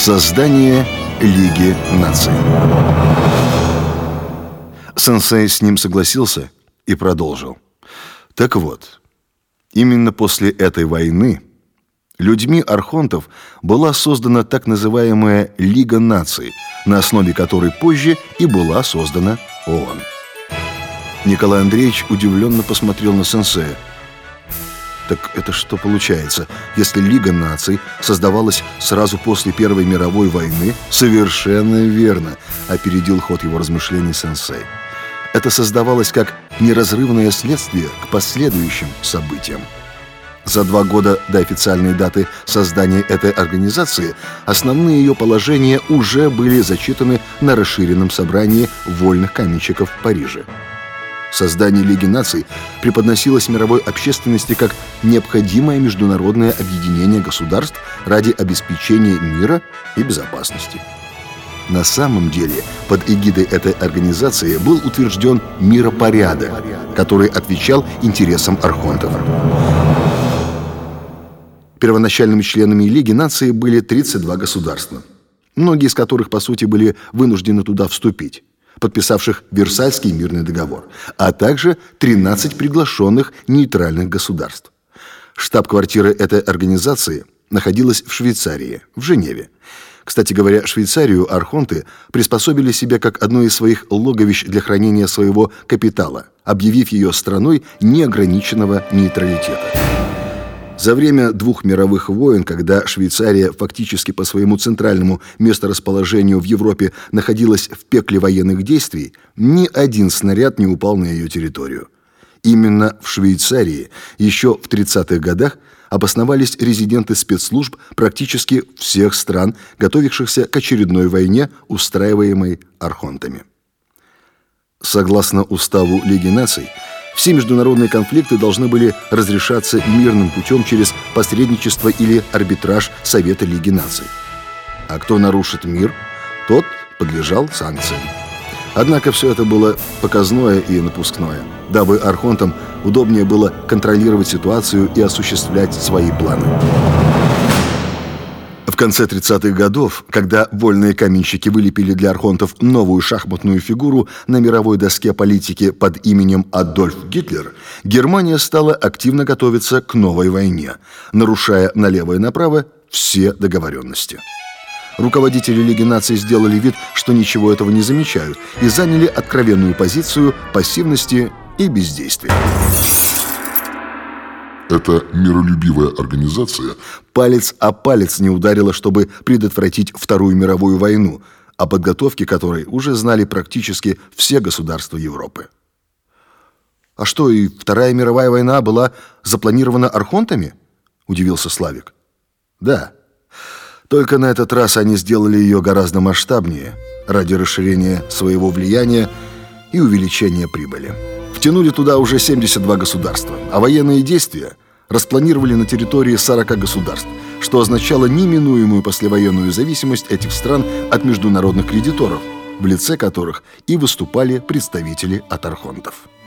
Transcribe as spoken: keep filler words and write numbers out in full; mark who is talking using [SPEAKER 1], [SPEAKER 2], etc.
[SPEAKER 1] Создание Лиги Наций. Сенсей с ним согласился и продолжил. Так вот, именно после этой войны людьми архонтов была создана так называемая Лига Наций, на основе которой позже и была создана ООН. Николай Андреевич удивленно посмотрел на сенсея. Так это что получается, если Лига Наций создавалась сразу после Первой мировой войны? Совершенно верно, опередил ход его размышлений сенсей. Это создавалось как неразрывное следствие к последующим событиям. За два года до официальной даты создания этой организации основные ее положения уже были зачитаны на расширенном собрании вольных каменщиков в Париже. Создание Лиги Наций преподносилось мировой общественности как необходимое международное объединение государств ради обеспечения мира и безопасности. На самом деле, под эгидой этой организации был утвержден миропорядок, который отвечал интересам архонтов. Первоначальными членами Лиги Наций были тридцать два государства, многие из которых, по сути, были вынуждены туда вступить, подписавших Версальский мирный договор, а также тринадцать приглашенных нейтральных государств. Штаб-квартира этой организации находилась в Швейцарии, в Женеве. Кстати говоря, Швейцарию архонты приспособили себе как одно из своих логовищ для хранения своего капитала, объявив ее страной неограниченного нейтралитета. За время двух мировых войн, когда Швейцария фактически по своему центральному месторасположению в Европе находилась в пекле военных действий, ни один снаряд не упал на ее территорию. Именно в Швейцарии еще в тридцатых годах обосновались резиденты спецслужб практически всех стран, готовившихся к очередной войне, устраиваемой архонтами. Согласно уставу Лиги Наций, все международные конфликты должны были разрешаться мирным путем через посредничество или арбитраж Совета Лиги Наций. А кто нарушит мир, тот подлежал санкциям. Однако все это было показное и напускное, дабы архонтам удобнее было контролировать ситуацию и осуществлять свои планы. В конце тридцатых годов, когда вольные каменщики вылепили для архонтов новую шахматную фигуру на мировой доске политики под именем Адольф Гитлер, Германия стала активно готовиться к новой войне, нарушая налево и направо все договоренности. Руководители Лиги Наций сделали вид, что ничего этого не замечают, и заняли откровенную позицию пассивности и бездействия.
[SPEAKER 2] Эта миролюбивая организация
[SPEAKER 1] палец о палец не ударила, чтобы предотвратить Вторую мировую войну, о подготовке которой уже знали практически все государства Европы. «А что, и Вторая мировая война была запланирована архонтами?» – удивился Славик. «Да. Только на этот раз они сделали ее гораздо масштабнее, ради расширения своего влияния и увеличения прибыли. Втянули туда уже семьдесят два государства, а военные действия распланировали на территории сорока государств, что означало неминуемую послевоенную зависимость этих стран от международных кредиторов, в лице которых и выступали представители от архонтов.